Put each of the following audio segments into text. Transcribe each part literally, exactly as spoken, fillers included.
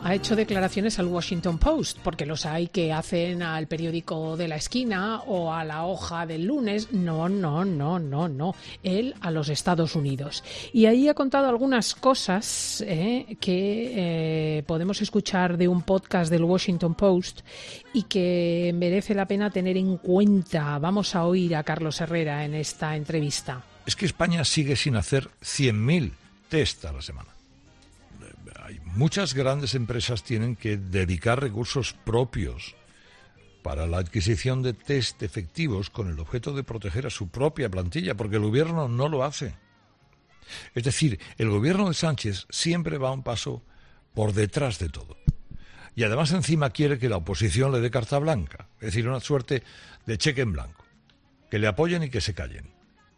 ha hecho declaraciones al Washington Post, porque los hay que hacen al periódico de la esquina o a la hoja del lunes. No, no, no, no, no. Él a los Estados Unidos. Y ahí ha contado algunas cosas eh, que eh, podemos escuchar de un podcast del Washington Post y que merece la pena tener en cuenta. Vamos a oír a Carlos Herrera en esta entrevista. Es que España sigue sin hacer cien mil test a la semana. Hay muchas grandes empresas tienen que dedicar recursos propios para la adquisición de test efectivos con el objeto de proteger a su propia plantilla, porque el gobierno no lo hace. Es decir, el gobierno de Sánchez siempre va un paso por detrás de todo. Y además encima quiere que la oposición le dé carta blanca, es decir, una suerte de cheque en blanco, que le apoyen y que se callen.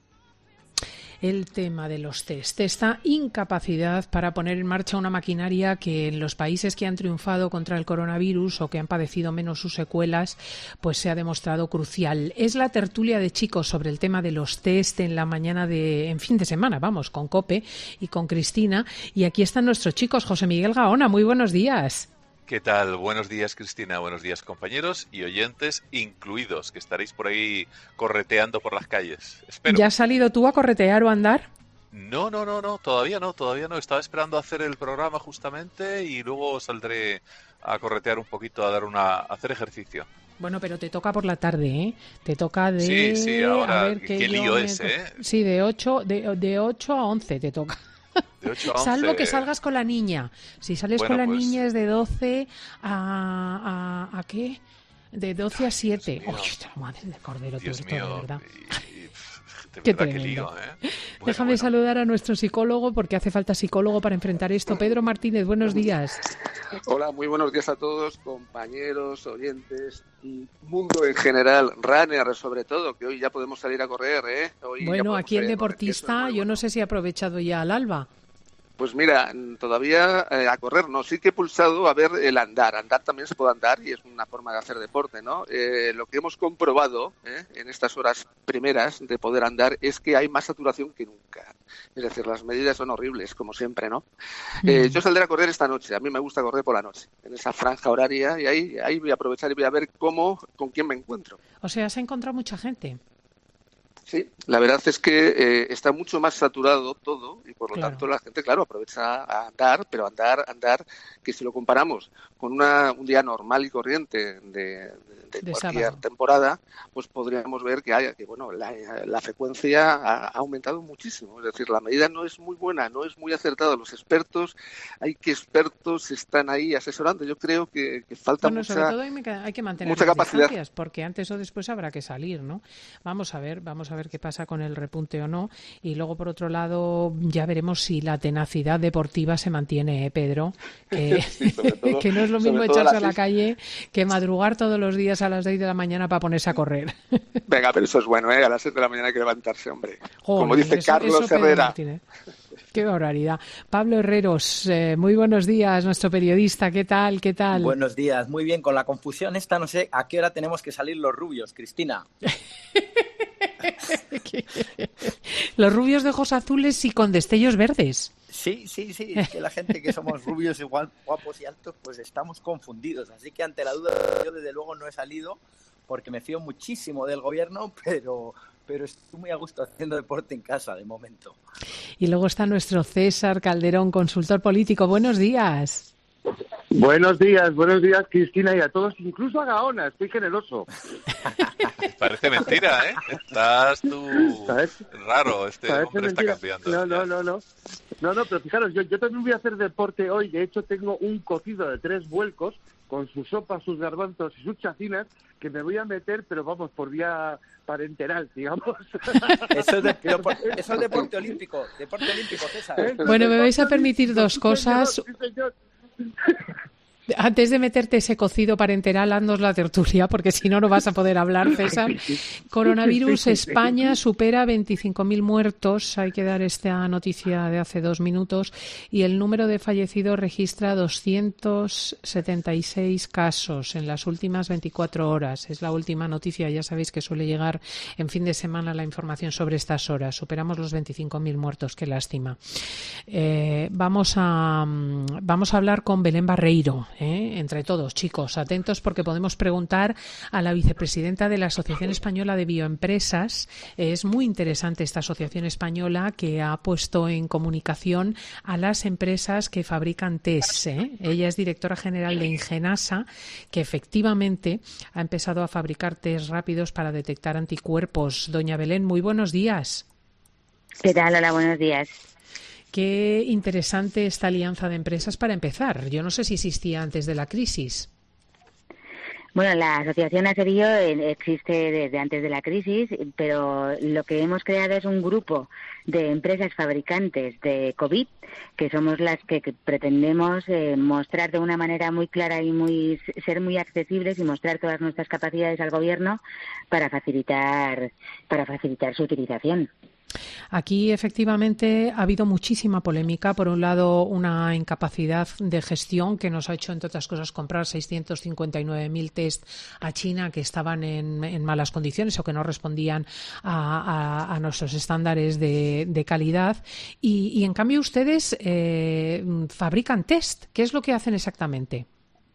El tema de los test, esta incapacidad para poner en marcha una maquinaria que en los países que han triunfado contra el coronavirus o que han padecido menos sus secuelas, pues se ha demostrado crucial. Es la tertulia de chicos sobre el tema de los test en la mañana de, en fin de semana, vamos, con Cope y con Cristina. Y aquí están nuestros chicos. José Miguel Gaona, muy buenos días. ¿Qué tal? Buenos días, Cristina. Buenos días, compañeros y oyentes incluidos, que estaréis por ahí correteando por las calles. Espero. ¿Ya has salido tú a corretear o a andar? No, no, no, no, todavía no, todavía no. Estaba esperando a hacer el programa justamente y luego saldré a corretear un poquito, a dar una, a hacer ejercicio. Bueno, pero te toca por la tarde, ¿eh? Te toca de... Sí, sí, ahora, a ver, qué lío es, ¿eh? Sí, de ocho, de, de ocho a once te toca. De ocho a once. Salvo que salgas con la niña. Si sales bueno, con la pues... niña es de doce a... ¿A, a qué? De doce a siete. Uy, madre del cordero, Dios tuerto, mío, de verdad. Y, y, de qué verdad, tremendo. qué lío, ¿eh? Bueno, Déjame bueno. saludar a nuestro psicólogo, porque hace falta psicólogo para enfrentar esto. Pedro Martínez, buenos días. Hola, muy buenos días a todos, compañeros, oyentes y mundo en general, runner sobre todo, que hoy ya podemos salir a correr, ¿eh? Hoy bueno, aquí el correr, deportista, bueno. Yo no sé si ha aprovechado ya al alba. Pues mira, todavía eh, a correr no, sí que he pulsado a ver el andar. Andar también se puede andar y es una forma de hacer deporte, ¿no? Eh, lo que hemos comprobado eh, en estas horas primeras de poder andar es que hay más saturación que nunca. Es decir, las medidas son horribles, como siempre, ¿no? Eh, yo saldré a correr esta noche. A mí me gusta correr por la noche, en esa franja horaria, y ahí, ahí voy a aprovechar y voy a ver cómo, con quién me encuentro. O sea, ¿has encontrado mucha gente? Sí, la verdad es que eh, está mucho más saturado todo y por lo claro. tanto la gente, claro, aprovecha a andar, pero andar, andar, que si lo comparamos con una, un día normal y corriente de, de, de, de cualquier sábado. temporada, pues podríamos ver que, hay, que bueno, la, la frecuencia ha, ha aumentado muchísimo. Es decir, la medida no es muy buena, no es muy acertada. Los expertos, hay que expertos están ahí asesorando. Yo creo que, que falta bueno, mucha sobre todo hay, hay que mantener mucha las capacidad. distancias, porque antes o después habrá que salir, ¿no? Vamos a ver, vamos a ver qué pasa con el repunte o no. Y luego, por otro lado, ya veremos si la tenacidad deportiva se mantiene, ¿eh, Pedro? Que, sí, todo, que no es lo mismo echarse a la calle que madrugar todos los días a las seis de la mañana para ponerse a correr. Venga, pero eso es bueno, ¿eh? A las seis de la mañana hay que levantarse, hombre. Joder, como dice eso, Carlos eso Herrera. Martínez. Qué barbaridad. Pablo Herreros, eh, muy buenos días, nuestro periodista. ¿Qué tal? ¿Qué tal? Buenos días, muy bien. Con la confusión esta, no sé a qué hora tenemos que salir los rubios, Cristina. Los rubios de ojos azules y con destellos verdes. Sí, sí, sí, es que la gente que somos rubios igual guapos y altos, pues estamos confundidos. Así que ante la duda, yo desde luego no he salido porque me fío muchísimo del gobierno, pero... pero estoy muy a gusto haciendo deporte en casa de momento. Y luego está nuestro César Calderón, consultor político. Buenos días. Buenos días, buenos días, Cristina, y a todos, incluso a Gaona, estoy generoso. Parece mentira, ¿eh? Estás tú ¿sabes? Raro, este Parece hombre mentira. está cambiando. No, no, no, no. No, no, pero fijaros, yo, yo también voy a hacer deporte hoy. De hecho, tengo un cocido de tres vuelcos con su sopa, sus garbanzos y sus chacinas que me voy a meter, pero vamos, por vía parenteral, digamos. Eso es, de, eso es deporte olímpico, deporte olímpico, César. Bueno, me vais a permitir dos cosas. Sí, señor. Antes de meterte ese cocido parenteral, haznos la tertulia, porque si no, no vas a poder hablar, César. Coronavirus, España supera veinticinco mil muertos, hay que dar esta noticia de hace dos minutos, y el número de fallecidos registra doscientos setenta y seis casos en las últimas veinticuatro horas. Es la última noticia, ya sabéis que suele llegar en fin de semana la información sobre estas horas. Superamos los veinticinco mil muertos, qué lástima. Eh, vamos a vamos a hablar con Belén Barreiro, ¿eh? Entre todos, chicos, atentos porque podemos preguntar a la vicepresidenta de la Asociación Española de Bioempresas. Es muy interesante esta asociación española que ha puesto en comunicación a las empresas que fabrican test, ¿eh? Ella es directora general de Ingenasa, que efectivamente ha empezado a fabricar test rápidos para detectar anticuerpos. Doña Belén, muy buenos días. ¿Qué tal? Hola, buenos días. Qué interesante esta alianza de empresas para empezar. Yo no sé si existía antes de la crisis. Bueno, la asociación Aserio existe desde antes de la crisis, pero lo que hemos creado es un grupo de empresas fabricantes de COVID, que somos las que pretendemos eh, mostrar de una manera muy clara y muy ser muy accesibles y mostrar todas nuestras capacidades al gobierno para facilitar para facilitar su utilización. Aquí, efectivamente, ha habido muchísima polémica. Por un lado, una incapacidad de gestión que nos ha hecho, entre otras cosas, comprar seiscientos cincuenta y nueve mil test a China que estaban en, en malas condiciones o que no respondían a, a, a nuestros estándares de, de calidad. Y, y, en cambio, ustedes eh, fabrican test. ¿Qué es lo que hacen exactamente?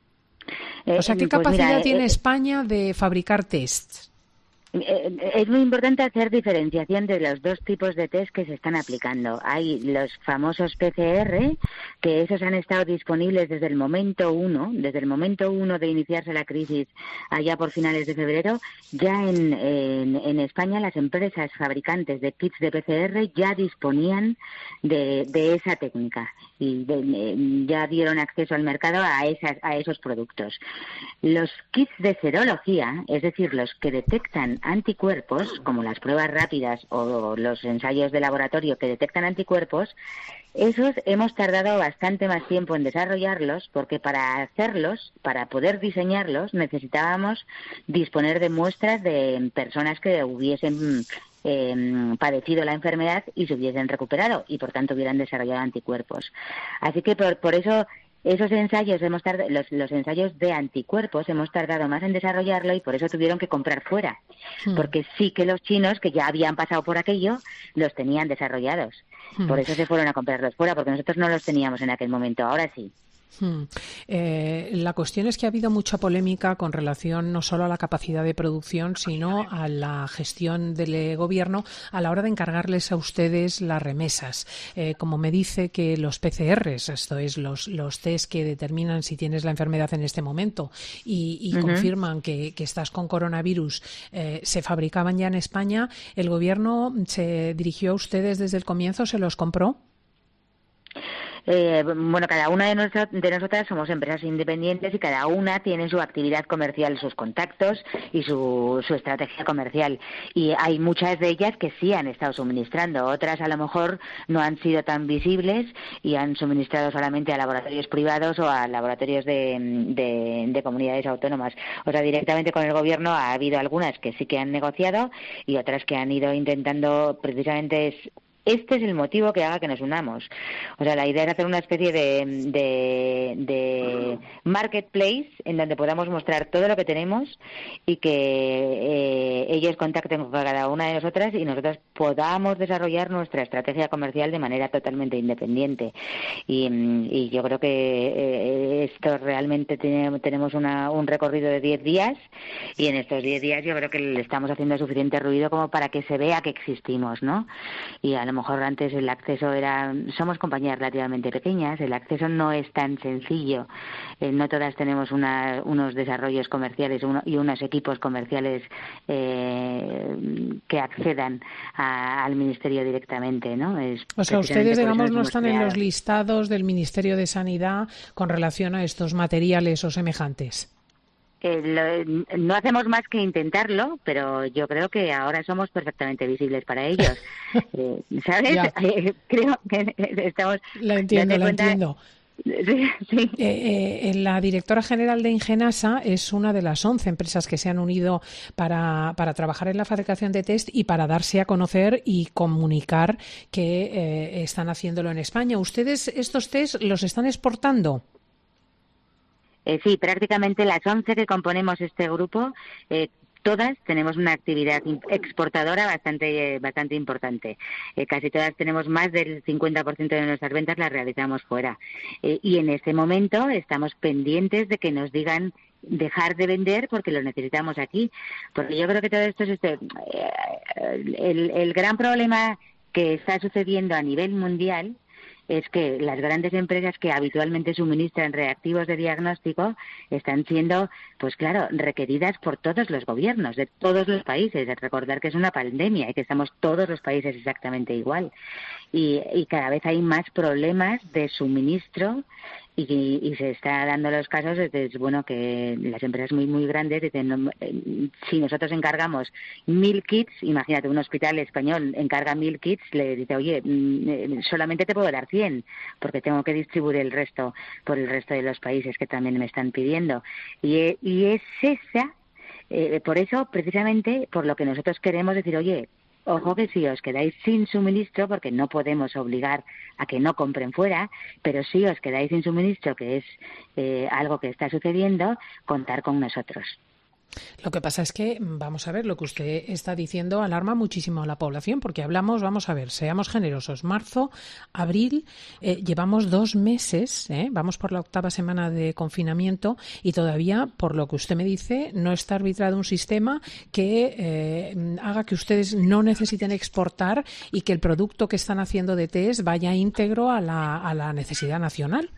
O sea, ¿qué pues capacidad mira, tiene eh, España de fabricar tests? Es muy importante hacer diferenciación de los dos tipos de test que se están aplicando. Hay los famosos P C R, que esos han estado disponibles desde el momento uno, desde el momento uno de iniciarse la crisis allá por finales de febrero. Ya en, en, en España las empresas fabricantes de kits de P C R ya disponían de, de esa técnica y de, ya dieron acceso al mercado a, esas, a esos productos. Los kits de serología, es decir, los que detectan anticuerpos, como las pruebas rápidas o los ensayos de laboratorio que detectan anticuerpos, esos hemos tardado bastante más tiempo en desarrollarlos porque para hacerlos, para poder diseñarlos, necesitábamos disponer de muestras de personas que hubiesen eh, padecido la enfermedad y se hubiesen recuperado y por tanto hubieran desarrollado anticuerpos. Así que por, por eso esos ensayos hemos tardado, los, los ensayos de anticuerpos hemos tardado más en desarrollarlo y por eso tuvieron que comprar fuera, hmm. porque sí que los chinos que ya habían pasado por aquello los tenían desarrollados, hmm. por eso se fueron a comprarlos fuera, porque nosotros no los teníamos en aquel momento, ahora sí. Hmm. Eh, la cuestión es que ha habido mucha polémica con relación no solo a la capacidad de producción, sino a la gestión del gobierno a la hora de encargarles a ustedes las remesas. Eh, como me dice que los P C Rs, esto es, los, los test que determinan si tienes la enfermedad en este momento y, y uh-huh. confirman que, que estás con coronavirus, eh, se fabricaban ya en España. ¿El gobierno se dirigió a ustedes desde el comienzo? ¿Se los compró? Eh, bueno, cada una de, nuestro, de nosotras somos empresas independientes y cada una tiene su actividad comercial, sus contactos y su, su estrategia comercial. Y hay muchas de ellas que sí han estado suministrando, otras a lo mejor no han sido tan visibles y han suministrado solamente a laboratorios privados o a laboratorios de, de, de comunidades autónomas. O sea, directamente con el gobierno ha habido algunas que sí que han negociado y otras que han ido intentando, precisamente es Este es el motivo que haga que nos unamos. O sea, la idea es hacer una especie de, de, de marketplace en donde podamos mostrar todo lo que tenemos y que eh, ellos contacten con cada una de nosotras y nosotros podamos desarrollar nuestra estrategia comercial de manera totalmente independiente. Y, y yo creo que eh, esto realmente tiene, tenemos una, un recorrido de diez días y en estos diez días yo creo que le estamos haciendo suficiente ruido como para que se vea que existimos, ¿no? Y a lo mejor antes el acceso era, somos compañías relativamente pequeñas, el acceso no es tan sencillo, eh, no todas tenemos una, unos desarrollos comerciales uno, y unos equipos comerciales eh, que accedan a, al Ministerio directamente, ¿no? Es o sea, ustedes, digamos, no están creado. en los listados del Ministerio de Sanidad con relación a estos materiales o semejantes. Eh, lo, no hacemos más que intentarlo, pero yo creo que ahora somos perfectamente visibles para ellos. Eh, ¿Sabes? Eh, creo que estamos... La entiendo, la cuenta... entiendo. Sí, sí. Eh, eh, la directora general de Ingenasa es una de las once empresas que se han unido para, para trabajar en la fabricación de test y para darse a conocer y comunicar que eh, están haciéndolo en España. ¿Ustedes estos test los están exportando? Eh, sí, prácticamente las once que componemos este grupo, eh, todas tenemos una actividad exportadora bastante bastante importante. Eh, casi todas tenemos más del cincuenta por ciento de nuestras ventas las realizamos fuera. Eh, y en este momento estamos pendientes de que nos digan dejar de vender porque lo necesitamos aquí. Porque yo creo que todo esto es este, eh, el, el gran problema que está sucediendo a nivel mundial es que las grandes empresas que habitualmente suministran reactivos de diagnóstico están siendo, pues claro, requeridas por todos los gobiernos de todos los países. Recordar que es una pandemia y que estamos todos los países exactamente igual. Y, y cada vez hay más problemas de suministro y, y se está dando los casos de que, bueno, que las empresas muy muy grandes dicen, si nosotros encargamos mil kits, imagínate, un hospital español encarga mil kits, le dice, oye, solamente te puedo dar cien porque tengo que distribuir el resto por el resto de los países que también me están pidiendo. Y, y es esa, eh, por eso precisamente por lo que nosotros queremos decir, oye, ojo que si os quedáis sin suministro, porque no podemos obligar a que no compren fuera, pero si os quedáis sin suministro, que es eh, algo que está sucediendo, contar con nosotros. Lo que pasa es que, vamos a ver, lo que usted está diciendo alarma muchísimo a la población, porque hablamos, vamos a ver, seamos generosos, marzo, abril, eh, llevamos dos meses, eh, vamos por la octava semana de confinamiento y todavía, por lo que usted me dice, no está arbitrado un sistema que eh, haga que ustedes no necesiten exportar y que el producto que están haciendo de test vaya íntegro a la, a la necesidad nacional.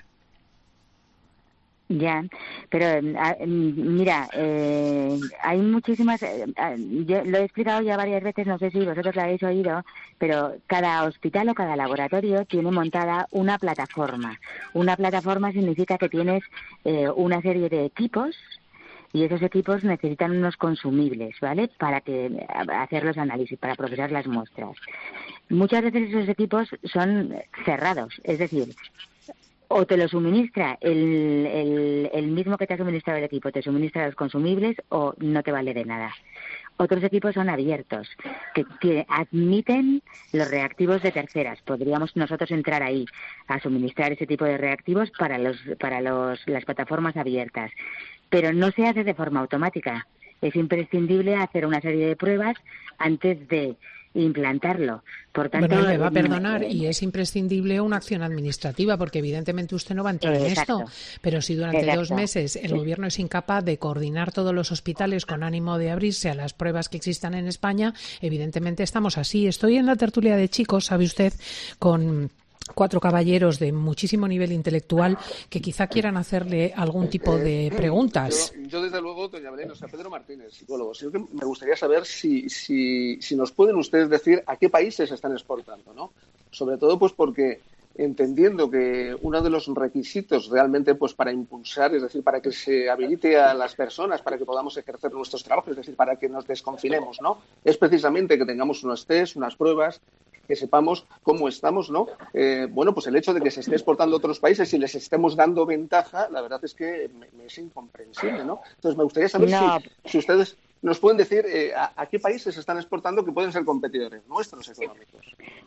Ya, pero mira, eh, hay muchísimas, eh, yo lo he explicado ya varias veces, no sé si vosotros lo habéis oído, pero cada hospital o cada laboratorio tiene montada una plataforma. Una plataforma significa que tienes eh, una serie de equipos y esos equipos necesitan unos consumibles, ¿vale? Para que hacer los análisis, para procesar las muestras. Muchas veces esos equipos son cerrados, es decir, o te lo suministra el, el, el mismo que te ha suministrado el equipo, te suministra los consumibles o no te vale de nada. Otros equipos son abiertos, que, que admiten los reactivos de terceras. Podríamos nosotros entrar ahí a suministrar ese tipo de reactivos para los para los las plataformas abiertas. Pero no se hace de forma automática. Es imprescindible hacer una serie de pruebas antes de implantarlo. Por tanto, bueno, me va a perdonar y es imprescindible una acción administrativa porque evidentemente usted no va a entrar eh, en esto, pero si durante exacto. dos meses el sí. gobierno es incapaz de coordinar todos los hospitales con ánimo de abrirse a las pruebas que existan en España, evidentemente estamos así. Estoy en la tertulia de chicos, sabe usted, con cuatro caballeros de muchísimo nivel intelectual que quizá quieran hacerle algún tipo de preguntas. Yo, yo desde luego, doña Belén, o sea, Pedro Martínez, psicólogo, sí que me gustaría saber si, si, si nos pueden ustedes decir a qué países están exportando, ¿no? Sobre todo, pues porque entendiendo que uno de los requisitos realmente pues para impulsar, es decir, para que se habilite a las personas, para que podamos ejercer nuestros trabajos, es decir, para que nos desconfinemos, ¿no? Es precisamente que tengamos unos test, unas pruebas, que sepamos cómo estamos, ¿no? Eh, bueno, pues el hecho de que se esté exportando a otros países y les estemos dando ventaja, la verdad es que me, me es incomprensible, ¿no? Entonces me gustaría saber no. si, si ustedes nos pueden decir eh, a, a qué países están exportando que pueden ser competidores nuestros económicos.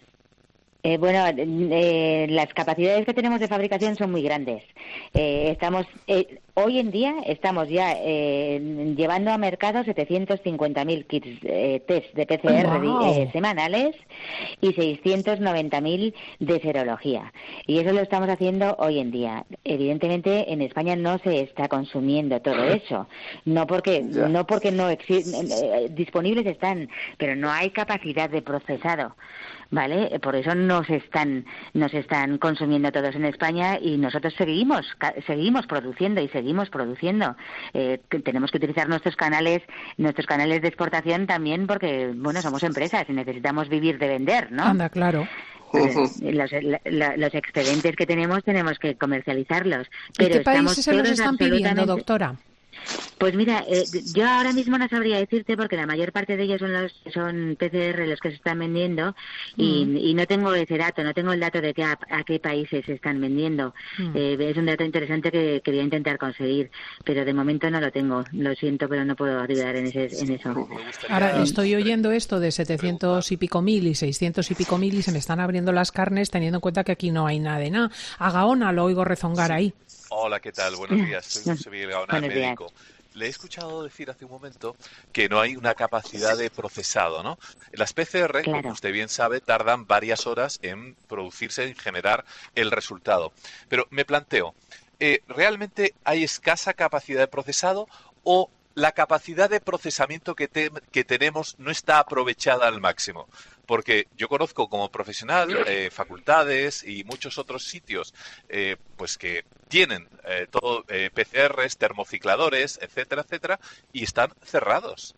Eh, bueno, eh, las capacidades que tenemos de fabricación son muy grandes. Eh, estamos eh, hoy en día estamos ya eh, llevando a mercado setecientos cincuenta mil kits eh, test de P C R wow. eh, semanales y seiscientos noventa mil de serología. Y eso lo estamos haciendo hoy en día. Evidentemente en España no se está consumiendo todo eso, no porque ya. no porque no existen, eh, disponibles están, pero no hay capacidad de procesado. Vale, por eso nos están nos están consumiendo todos en España y nosotros seguimos seguimos produciendo y seguimos produciendo. Eh, tenemos que utilizar nuestros canales nuestros canales de exportación también porque bueno somos empresas y necesitamos vivir de vender, ¿no? Anda, claro. Los, los, los excedentes que tenemos tenemos que comercializarlos. Pero ¿y qué países se los están pidiendo, doctora? Pues mira, eh, yo ahora mismo no sabría decirte porque la mayor parte de ellos son los son P C R los que se están vendiendo y, mm. y no tengo ese dato, no tengo el dato de que a, a qué países se están vendiendo. Mm. Eh, es un dato interesante que, que voy a intentar conseguir, pero de momento no lo tengo. Lo siento, pero no puedo ayudar en, ese, en eso. Ahora estoy oyendo esto de setecientos y pico mil y seiscientos y pico mil y se me están abriendo las carnes teniendo en cuenta que aquí no hay nada de nada. A Gaona lo oigo rezongar sí. ahí. Hola, ¿qué tal? Buenos días. Soy José Miguel Gaona, médico. le he escuchado decir hace un momento que no hay una capacidad de procesado, ¿no? Las P C R, Claro. como usted bien sabe, tardan varias horas en producirse, en generar el resultado. Pero me planteo, eh, ¿realmente hay escasa capacidad de procesado o la capacidad de procesamiento que, te, que tenemos no está aprovechada al máximo? Porque yo conozco como profesional eh, facultades y muchos otros sitios eh, pues que tienen eh, todo eh, P C Rs, termocicladores, etcétera, etcétera, y están cerrados.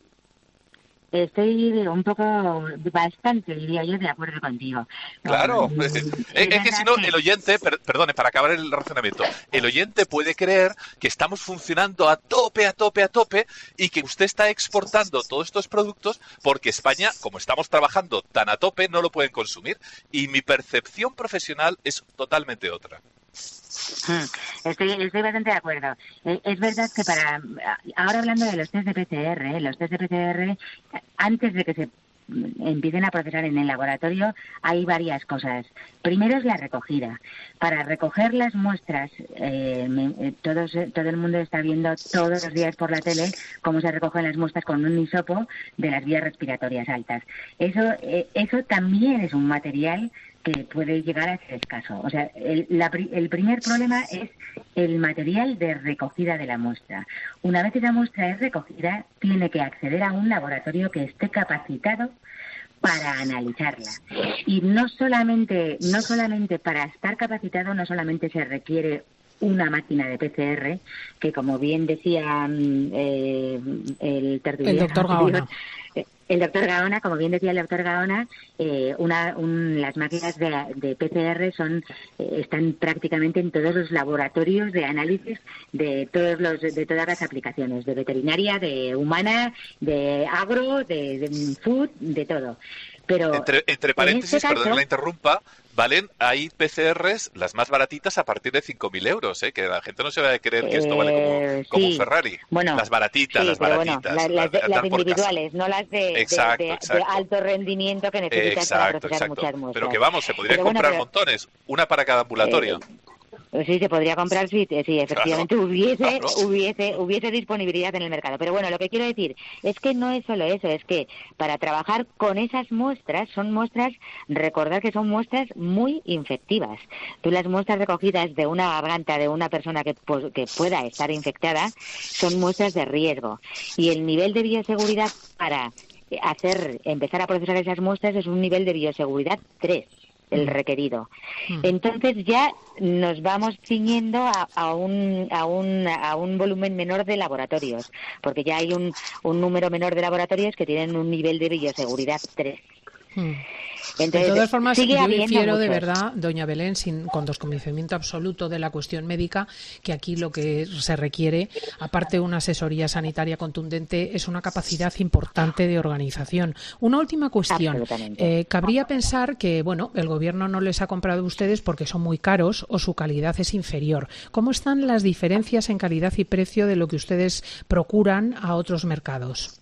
Estoy un poco, bastante, diría yo, de acuerdo contigo. Claro, No, es, es es que verdad si no, que- el oyente, per- perdone, para acabar el razonamiento, el oyente puede creer que estamos funcionando a tope, a tope, a tope y que usted está exportando todos estos productos porque España, como estamos trabajando tan a tope, no lo pueden consumir. Y mi percepción profesional es totalmente otra. Mm, Estoy, estoy bastante de acuerdo. Eh, Es verdad que para ahora hablando de los test de P C R, eh, los test de P C R, eh, antes de que se mm, empiecen a procesar en el laboratorio, hay varias cosas. Primero es la recogida. Para recoger las muestras, eh, me- eh, todos, eh, todo el mundo está viendo todos los días por la tele cómo se recogen las muestras con un hisopo de las vías respiratorias altas. Eso, eh, eso también es un material que puede llegar a ser escaso. O sea, el, la pri- el primer problema es el material de recogida de la muestra. Una vez que esa muestra es recogida, tiene que acceder a un laboratorio que esté capacitado para analizarla. Y no solamente, no solamente para estar capacitado, no solamente se requiere una máquina de P C R, que como bien decía mm, eh, el tertuliano El doctor anterior, Gaona. eh, el doctor Gaona, como bien decía el doctor Gaona, eh, una, un, las máquinas de, de P C R son eh, están prácticamente en todos los laboratorios de análisis de todos los de todas las aplicaciones, de veterinaria, de humana, de agro, de, de food, de todo. Pero Entre, entre en paréntesis, este perdón caso, que la interrumpa, valen, hay P C Rs, las más baratitas, a partir de cinco mil euros, ¿eh? Que la gente no se va a creer que esto vale como, Eh, como sí. un Ferrari. Bueno, las baratitas, sí, las pero bueno, baratitas. las, las de- las las dan por casa. individuales, no las de, de- Exacto, de- de exacto. alto rendimiento que necesitas para Exacto, procesar exacto. muchas muestras. Pero que vamos, se podrían Pero bueno, comprar pero- montones, una para cada ambulatorio. Eh, Pues sí, se podría comprar si, si efectivamente Claro, hubiese, claro. hubiese hubiese disponibilidad en el mercado. Pero bueno, lo que quiero decir es que no es solo eso, es que para trabajar con esas muestras, son muestras, recordar que son muestras muy infectivas. Tú las muestras recogidas de una garganta de una persona que, pues, que pueda estar infectada son muestras de riesgo. Y el nivel de bioseguridad para hacer empezar a procesar esas muestras es un nivel de bioseguridad tres. El requerido. Entonces ya nos vamos ciñendo a, a, un, a, un, a un volumen menor de laboratorios, porque ya hay un, un número menor de laboratorios que tienen un nivel de bioseguridad tres. Mm. Entonces, de todas formas, sigue yo habiendo infiero de muchos. verdad, doña Belén, sin, con desconocimiento absoluto de la cuestión médica, que aquí lo que se requiere, aparte de una asesoría sanitaria contundente, es una capacidad importante de organización. Una última cuestión. Absolutamente. Eh, cabría pensar que, bueno, el gobierno no les ha comprado a ustedes porque son muy caros o su calidad es inferior. ¿Cómo están las diferencias en calidad y precio de lo que ustedes procuran a otros mercados?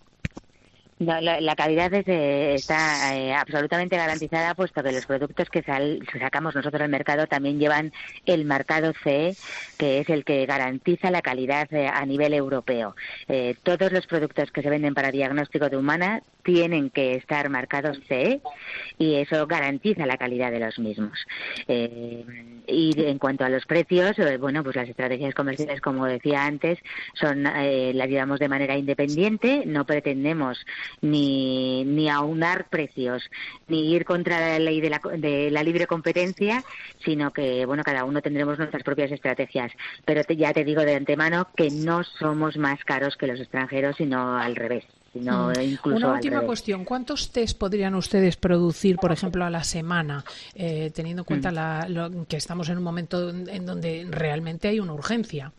No, la, la calidad es, eh, está eh, absolutamente garantizada, puesto que los productos que sal, sacamos nosotros al mercado también llevan el marcado C E, que es el que garantiza la calidad eh, a nivel europeo. Eh, todos los productos que se venden para diagnóstico de humana tienen que estar marcados C E y eso garantiza la calidad de los mismos. Eh, y en cuanto a los precios, eh, bueno, pues las estrategias comerciales, como decía antes, son eh, las llevamos de manera independiente, no pretendemos ni, ni aunar precios, ni ir contra la ley de la, de la libre competencia, sino que, bueno, cada uno tendremos nuestras propias estrategias. Pero te, ya te digo de antemano que no somos más caros que los extranjeros, sino al revés. Sino Mm. incluso Una al última revés. cuestión. ¿Cuántos test podrían ustedes producir, por ejemplo, a la semana, eh, teniendo en cuenta Mm. la, lo, que estamos en un momento en, en donde realmente hay una urgencia?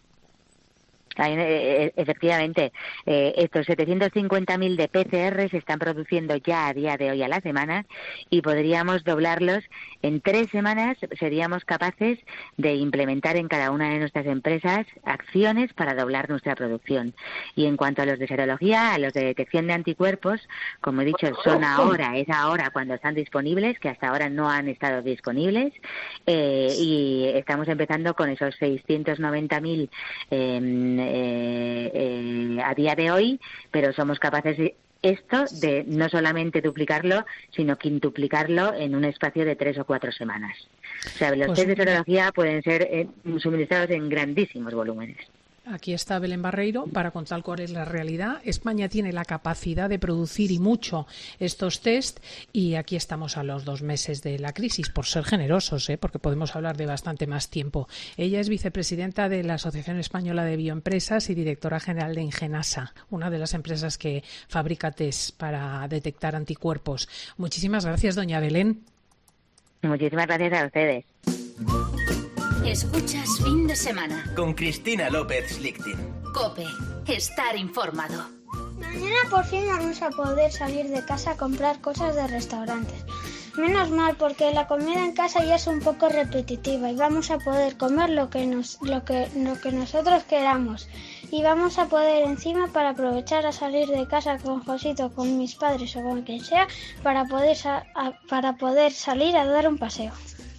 Hay, eh, Efectivamente, eh, estos setecientos cincuenta mil de P C R se están produciendo ya a día de hoy a la semana y podríamos doblarlos. En tres semanas seríamos capaces de implementar en cada una de nuestras empresas acciones para doblar nuestra producción. Y en cuanto a los de serología, a los de detección de anticuerpos, como he dicho, son ahora, es ahora cuando están disponibles, que hasta ahora no han estado disponibles, eh, y estamos empezando con esos seiscientos noventa mil eh, eh, eh, a día de hoy, pero somos capaces de esto de no solamente duplicarlo, sino quintuplicarlo en un espacio de tres o cuatro semanas. O sea, los Pues, test de serología pueden ser eh, suministrados en grandísimos volúmenes. Aquí está Belén Barreiro para contar cuál es la realidad. España tiene la capacidad de producir y mucho estos test y aquí estamos a los dos meses de la crisis, por ser generosos, ¿eh? Porque podemos hablar de bastante más tiempo. Ella es vicepresidenta de la Asociación Española de Bioempresas y directora general de Ingenasa, una de las empresas que fabrica test para detectar anticuerpos. Muchísimas gracias, doña Belén. Muchísimas gracias a ustedes. Escuchas Fin de Semana. Con Cristina López Lichtin. COPE. Estar informado. Mañana por fin vamos a poder salir de casa a comprar cosas de restaurantes. Menos mal, porque la comida en casa ya es un poco repetitiva y vamos a poder comer lo que nos, lo que, lo que nosotros queramos. Y vamos a poder encima para aprovechar a salir de casa con Josito, con mis padres o con quien sea, para poder, sa- a, para poder salir a dar un paseo.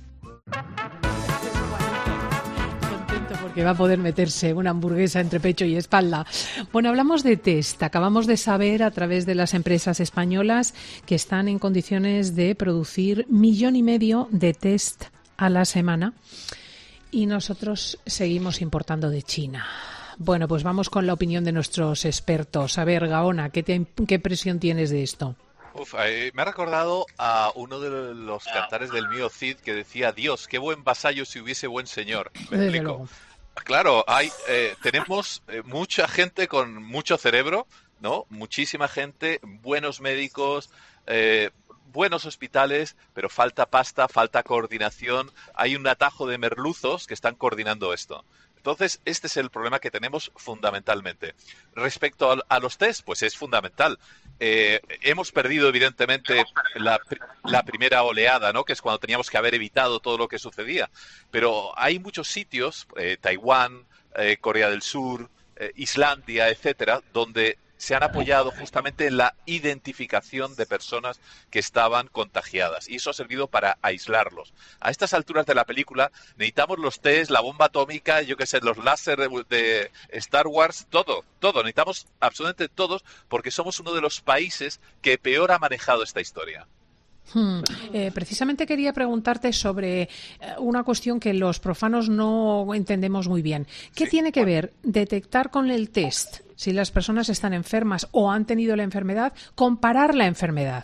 Porque va a poder meterse una hamburguesa entre pecho y espalda. Bueno, hablamos de test. Acabamos de saber a través de las empresas españolas que están en condiciones de producir millón y medio de test a la semana y nosotros seguimos importando de China. Bueno, pues vamos con la opinión de nuestros expertos. A ver, Gaona, ¿qué, te, qué presión tienes de esto? Uf, eh, me ha recordado a uno de los cantares del mío Cid que decía: Dios, qué buen vasallo si hubiese buen señor. Me Desde explico. luego. Claro, hay, eh, tenemos eh, mucha gente con mucho cerebro, ¿no? Muchísima gente, buenos médicos, eh, buenos hospitales, pero falta pasta, falta coordinación. Hay un atajo de merluzos que están coordinando esto. Entonces, este es el problema que tenemos fundamentalmente. Respecto a, a los test, pues es fundamental. Eh, hemos perdido, evidentemente, la, la primera oleada, ¿no? Que es cuando teníamos que haber evitado todo lo que sucedía. Pero hay muchos sitios, eh, Taiwán, eh, Corea del Sur, eh, Islandia, etcétera, donde se han apoyado justamente en la identificación de personas que estaban contagiadas y eso ha servido para aislarlos. A estas alturas de la película necesitamos los test, la bomba atómica, yo qué sé, los láser de, de Star Wars, todo, todo, necesitamos absolutamente todos porque somos uno de los países que peor ha manejado esta historia. Hmm. Eh, precisamente quería preguntarte sobre eh, una cuestión que los profanos no entendemos muy bien. ¿Qué Sí, tiene que bueno. ver detectar con el test si las personas están enfermas o han tenido la enfermedad, comparar la enfermedad?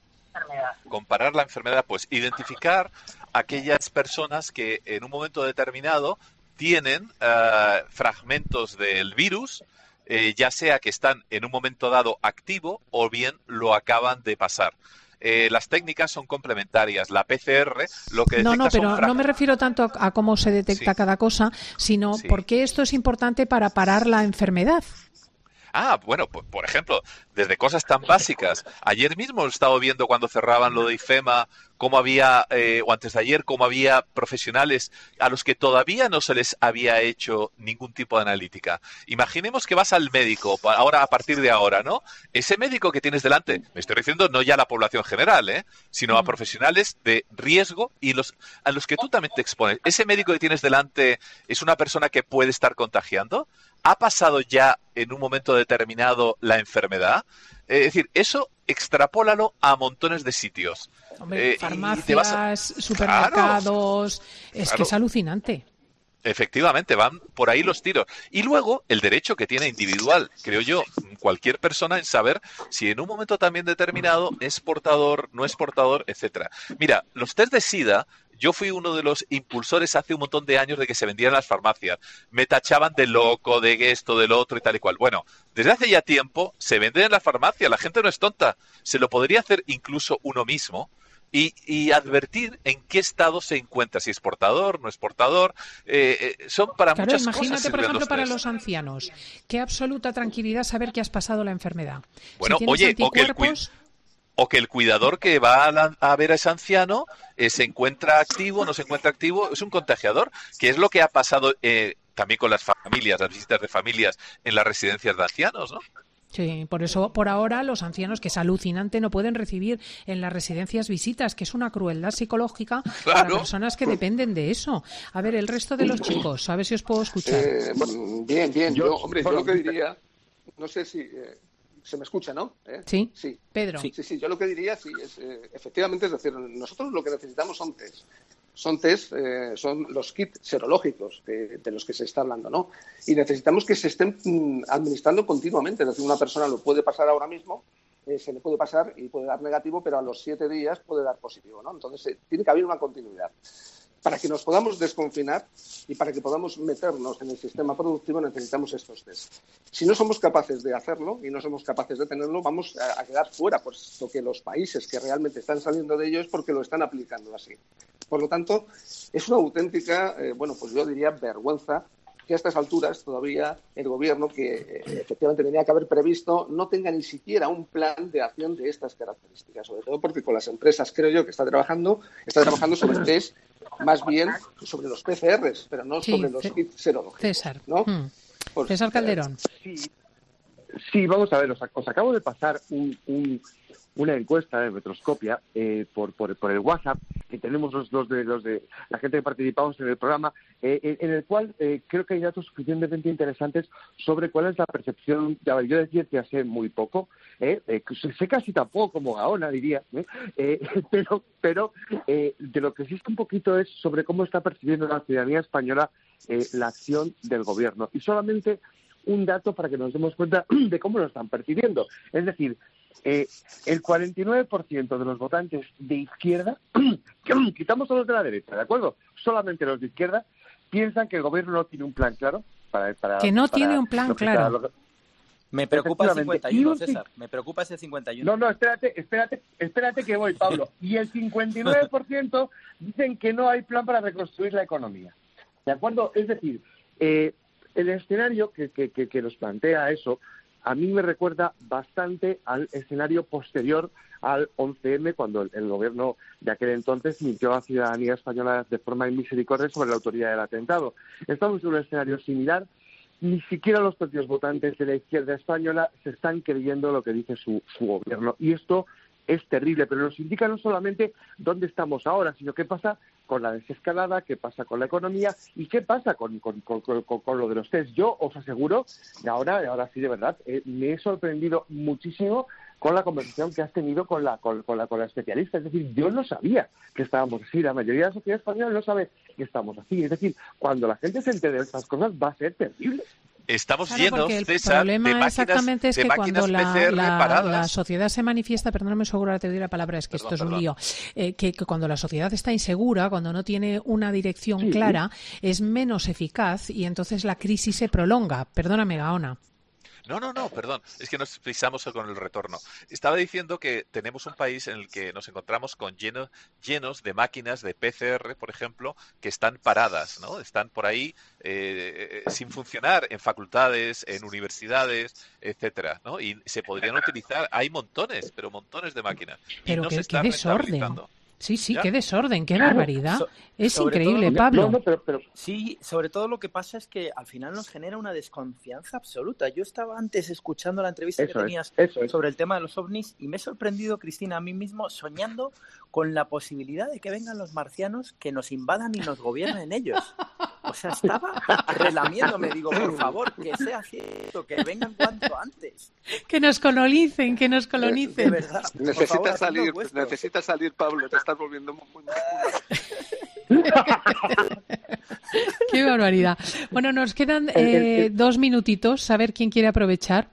Comparar la enfermedad, pues identificar aquellas personas que en un momento determinado tienen uh, fragmentos del virus, eh, ya sea que están en un momento dado activo o bien lo acaban de pasar. Eh, las técnicas son complementarias. La P C R lo que detecta No, no, son pero fra- no me refiero tanto a, a cómo se detecta Sí. cada cosa, sino Sí. por qué esto es importante para parar la enfermedad. Ah, bueno, pues, por ejemplo, desde cosas tan básicas. Ayer mismo he estado viendo cuando cerraban lo de IFEMA, cómo había, eh, o antes de ayer, cómo había profesionales a los que todavía no se les había hecho ningún tipo de analítica. Imaginemos que vas al médico, pa- ahora a partir de ahora, ¿no? Ese médico que tienes delante, me estoy refiriendo no ya a la población general, ¿eh? Sino a profesionales de riesgo y los a los que tú también te expones. Ese médico que tienes delante es una persona que puede estar contagiando. ¿Ha pasado ya en un momento determinado la enfermedad? Eh, es decir, eso extrapólalo a montones de sitios. Hombre, Eh, y farmacias, te vas a- supermercados, es Claro. que es alucinante. Efectivamente, van por ahí los tiros. Y luego, el derecho que tiene individual, creo yo, cualquier persona en saber si en un momento también determinado es portador, no es portador, etcétera. Mira, los test de SIDA, yo fui uno de los impulsores hace un montón de años de que se vendían en las farmacias. Me tachaban de loco, de esto, del otro y tal y cual. Bueno, desde hace ya tiempo se venden en la farmacia, la gente no es tonta. Se lo podría hacer incluso uno mismo. Y, y advertir en qué estado se encuentra, si es portador, no es portador, eh, eh, son para Claro, muchas imagínate, cosas. por sirven ejemplo, para test. los ancianos. Qué absoluta tranquilidad saber que has pasado la enfermedad. Bueno, si tienes oye, o que el cui- anticuerpos, O que el cuidador que va a, la- a ver a ese anciano eh, se encuentra activo, no se encuentra activo, es un contagiador, que es lo que ha pasado eh, también con las familias, las visitas de familias en las residencias de ancianos, ¿no? Sí, por eso, por ahora, los ancianos, que es alucinante, no pueden recibir en las residencias visitas, que es una crueldad psicológica claro. para personas que dependen de eso. A ver, el resto de los chicos, a ver si os puedo escuchar. Eh, bueno, bien, bien. Yo, yo hombre, yo lo que diría, no sé si eh, se me escucha, ¿no? ¿Eh? Sí. Sí. Pedro. Sí, sí, yo lo que diría, sí, es, eh, efectivamente, es decir, nosotros lo que necesitamos son test. Son test, eh, son los kits serológicos de, de los que se está hablando, ¿no? Y necesitamos que se estén mm, administrando continuamente. Es decir, una persona lo puede pasar ahora mismo, eh, se le puede pasar y puede dar negativo, pero a los siete días puede dar positivo, ¿no? Entonces, eh, tiene que haber una continuidad. Para que nos podamos desconfinar y para que podamos meternos en el sistema productivo necesitamos estos test. Si no somos capaces de hacerlo y no somos capaces de tenerlo, vamos a, a quedar fuera, puesto que los países que realmente están saliendo de ello es porque lo están aplicando así. Por lo tanto, es una auténtica, eh, bueno, pues yo diría vergüenza que a estas alturas todavía el gobierno, que eh, efectivamente tenía que haber previsto, no tenga ni siquiera un plan de acción de estas características, sobre todo porque con las empresas, creo yo, que está trabajando, está trabajando sobre test, más bien sobre los P C Rs, pero no sí, sobre los C- kits serológicos. César. ¿No? Mm. Pues, César Calderón. Sí, sí, vamos a ver, os, os acabo de pasar un, un, una encuesta de Metroscopia eh, por, por, por el WhatsApp, que tenemos los, los, de, los de la gente que participamos en el programa, eh, en, en el cual eh, creo que hay datos suficientemente interesantes sobre cuál es la percepción. Ya, yo de ciencia sé muy poco, eh, eh, sé casi tan poco como Gaona, diría, eh, eh, pero, pero eh, de lo que existe un poquito es sobre cómo está percibiendo la ciudadanía española eh, la acción del gobierno. Y solamente un dato para que nos demos cuenta de cómo lo están percibiendo. Es decir, eh, el cuarenta y nueve por ciento de los votantes de izquierda, quitamos a los de la derecha, ¿de acuerdo? Solamente los de izquierda piensan que el gobierno no tiene un plan claro. Para, para, que no para tiene un plan claro. Que, me preocupa el cincuenta y uno, César. Me preocupa ese cincuenta y uno. No, no, espérate, espérate, espérate que voy, Pablo. Y el cincuenta y nueve por ciento dicen que no hay plan para reconstruir la economía. ¿De acuerdo? Es decir, eh, el escenario que, que, que, que nos plantea eso, a mí me recuerda bastante al escenario posterior al once eme, cuando el, el gobierno de aquel entonces mintió a la ciudadanía española de forma inmisericordia sobre la autoría del atentado. Estamos en un escenario similar. Ni siquiera los propios votantes de la izquierda española se están creyendo lo que dice su, su gobierno. Y esto es terrible, pero nos indica no solamente dónde estamos ahora, sino qué pasa con la desescalada, qué pasa con la economía y qué pasa con, con, con, con, con lo de los test. Yo os aseguro, y ahora, ahora sí de verdad, eh, me he sorprendido muchísimo con la conversación que has tenido con la, con, con, la, con la especialista. Es decir, yo no sabía que estábamos así, la mayoría de la sociedad española no sabe que estamos así. Es decir, cuando la gente se entere de estas cosas va a ser terrible. Estamos claro, llenos, el César, problema de máquinas, exactamente es de que máquinas cuando la, P C R la, paradas. la sociedad se manifiesta, perdóname, seguro te doy la palabra, es que Perdón, esto es un perdón. lío, eh, que, que cuando la sociedad está insegura, cuando no tiene una dirección Sí. clara, es menos eficaz y entonces la crisis se prolonga. Perdóname, Gaona. No, no, no, perdón, es que nos pisamos con el retorno. Estaba diciendo que tenemos un país en el que nos encontramos con llenos, llenos de máquinas de P C R, por ejemplo, que están paradas, ¿no? Están por ahí eh, sin funcionar en facultades, en universidades, etcétera, ¿no? Y se podrían utilizar, hay montones, pero montones de máquinas. Pero y no qué, se qué está desorden. rentabilizando. Sí, sí, ¿Ya? qué desorden, qué Claro. barbaridad. So- es sobre increíble, todo- Pablo. No, no, pero, pero Sí, sobre todo lo que pasa es que al final nos genera una desconfianza absoluta. Yo estaba antes escuchando la entrevista Eso que es, tenías eso es. sobre el tema de los ovnis y me he sorprendido, Cristina, a mí mismo soñando con la posibilidad de que vengan los marcianos, que nos invadan y nos gobiernen ellos. O sea, estaba relamiéndome, digo, por favor, que sea cierto, que vengan cuanto antes. Que nos colonicen, que nos De colonicen. verdad. Por Necesitas favor, hacedlo salir, vuestro. necesitas salir, Pablo, te estás volviendo muy, muy, muy... Qué barbaridad. Bueno, nos quedan El- el- eh, el- dos minutitos. A ver quién quiere aprovechar.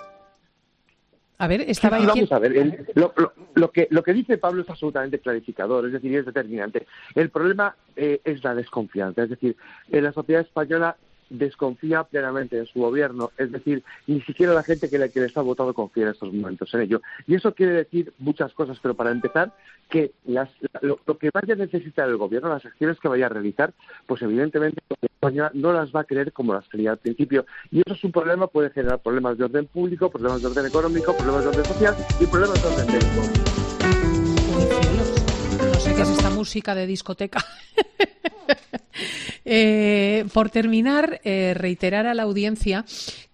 A ver, estaba Sí, ahí. vamos quién- a ver, el- lo, lo- lo que, lo que dice Pablo es absolutamente clarificador, es decir, es determinante. El problema eh, es la desconfianza, es decir, en la sociedad española desconfía plenamente en su gobierno, es decir, ni siquiera la gente que le, que les ha votado confía en estos momentos en ello. Y eso quiere decir muchas cosas, pero para empezar, que las, lo, lo que vaya a necesitar el gobierno, las acciones que vaya a realizar, pues evidentemente la sociedad española no las va a querer como las quería al principio. Y eso es un problema, puede generar problemas de orden público, problemas de orden económico, problemas de orden social y problemas de orden técnico. Uy, cielos. No sé qué es esta música de discoteca. Eh, por terminar, eh, reiterar a la audiencia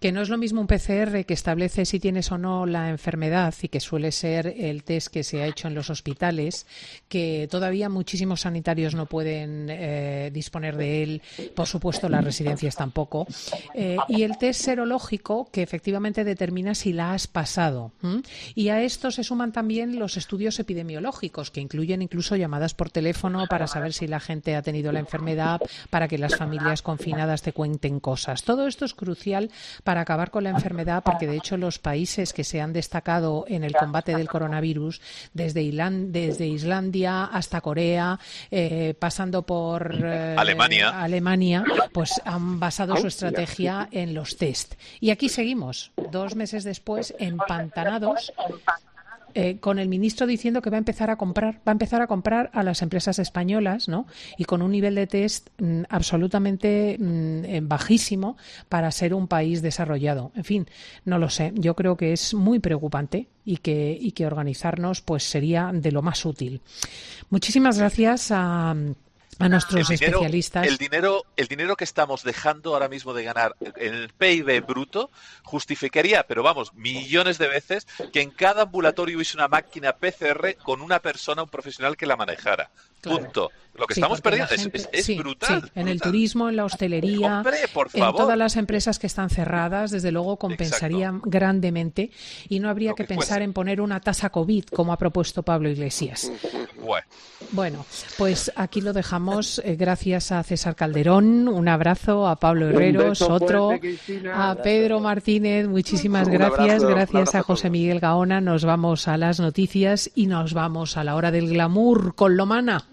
Que no es lo mismo un P C R que establece si tienes o no la enfermedad y que suele ser el test que se ha hecho en los hospitales, que todavía muchísimos sanitarios no pueden eh, disponer de él, por supuesto las residencias tampoco, eh, y el test serológico que efectivamente determina si la has pasado. ¿m? Y a esto se suman también los estudios epidemiológicos, que incluyen incluso llamadas por teléfono para saber si la gente ha tenido la enfermedad, para que las familias confinadas te cuenten cosas. Todo esto es crucial para acabar con la enfermedad, porque de hecho los países que se han destacado en el combate del coronavirus, desde, Ilan, desde Islandia hasta Corea, eh, pasando por eh, Alemania. Alemania, pues han basado su estrategia en los test. Y aquí seguimos, dos meses después, empantanados, Eh, con el ministro diciendo que va a empezar a comprar, va a empezar a comprar a las empresas españolas, ¿no? Y con un nivel de test mm, absolutamente mm, bajísimo para ser un país desarrollado. En fin, no lo sé. Yo creo que es muy preocupante y que y que organizarnos pues sería de lo más útil. Muchísimas gracias a a nuestros el dinero, especialistas. El dinero, el dinero que estamos dejando ahora mismo de ganar en el P I B bruto justificaría, pero vamos, millones de veces, que en cada ambulatorio hubiese una máquina P C R con una persona, un profesional que la manejara. Claro. Punto. Lo que sí, estamos perdiendo gente, es, es, es sí, brutal. Sí. brutal. En el turismo, en la hostelería, Hombre, por en favor. todas las empresas que están cerradas, desde luego compensarían Exacto. grandemente y no habría Lo que, que pensar fuese. en poner una tasa COVID como ha propuesto Pablo Iglesias. Bueno. Bueno, pues aquí lo dejamos. Eh, gracias a César Calderón, un abrazo, a Pablo Herreros, otro, fuerte, a Pedro Martínez, muchísimas Un gracias. abrazo, gracias un abrazo a a José todos. Miguel Gaona. Nos vamos a las noticias y nos vamos a la hora del glamour con Lomana.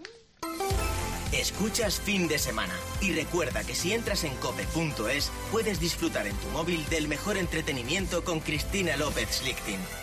Escuchas Fin de Semana y recuerda que si entras en cope punto es puedes disfrutar en tu móvil del mejor entretenimiento con Cristina López Schlichting.